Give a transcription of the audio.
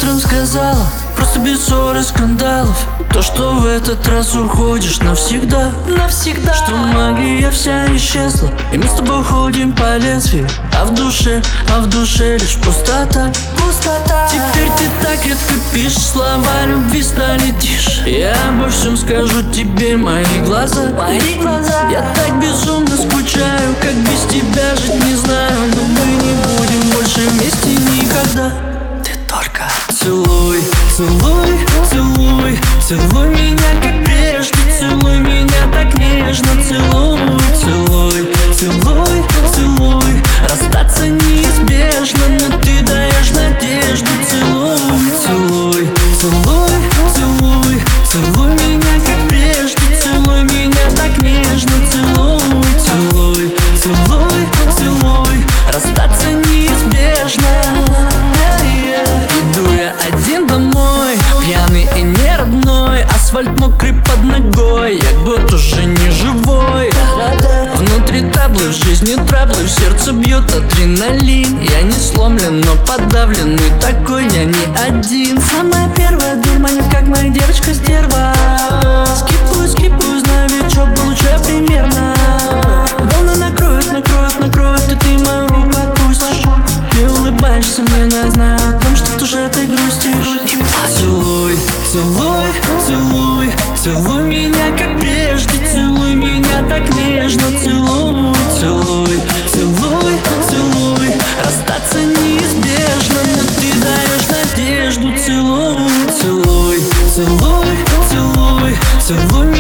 утром сказала, просто без ссор и скандалов, то, что в этот раз уходишь навсегда. Навсегда. Что магия вся исчезла, и мы с тобой ходим по лезвию, а в душе лишь пустота. Пустота. Теперь ты так редко пишешь, слова любви стали тише. Я обо всем скажу тебе, мои глаза. Мои глаза. Я так безумно скучаю, как без тебя жить не знаю. Но мы не будем больше вместе никогда. Ты только целуй, целуй, целуй, целуй меня, как прежде. Целуй меня так нежно. Целуй, целуй, целуй, целуй. Расстаться неизбежно, но ты даешь надежду. Целуй, целуй, целуй, целуй, целуй меня, как прежде. Целуй меня так нежно. Целуй, целуй, целуй, целуй. Расстаться неизбежно. Иду я один домой, пьяный и не родной. Асфальт мокрый под ногой, я будто уже не живой. Внутри таблы, в жизни траблы, в сердце бьет адреналин. Я не сломлен, но подавленный такой я не один. Самая первая дурманит, как моя девочка-стерва. Скипаю, знаю вечер, получаю примерно. Волны накроют, накроют, накроют, и ты мою руку отпустишь. Ты улыбаешься мне, но я знаю о том, что ты уже ты грустишь. Целуй, целуй, целуй, целуй меня, как прежде. Целуй меня так нежно. Целуй, целуй, целуй, целуй. Расстаться неизбежно, но ты даешь надежду. Целуй, целуй, целуй, целуй, целуй